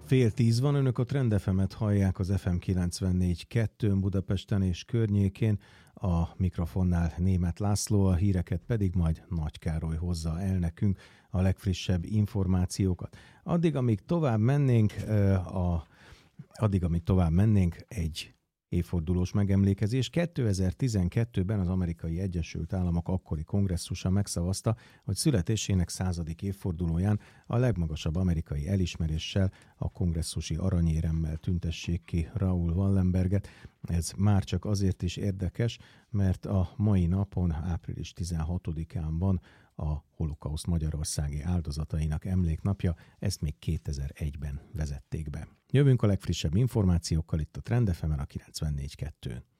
Fél 10 van, önök a Trend FM-et hallják az FM 94.2 Budapesten és környékén, a mikrofonnál Németh László, a híreket pedig majd Nagy Károly hozza el nekünk, a legfrissebb információkat. Addig, amíg tovább mennénk, egy évfordulós megemlékezés. 2012-ben az Amerikai Egyesült Államok akkori kongresszusa megszavazta, hogy születésének 100. évfordulóján a legmagasabb amerikai elismeréssel, a kongresszusi aranyéremmel tüntessék ki Raoul Wallenberget. Ez már csak azért is érdekes, mert a mai napon, április 16-án van a holokauszt magyarországi áldozatainak emléknapja, ezt még 2001-ben vezették be. Jövünk a legfrissebb információkkal itt a Trend FM-en a 94.2-n.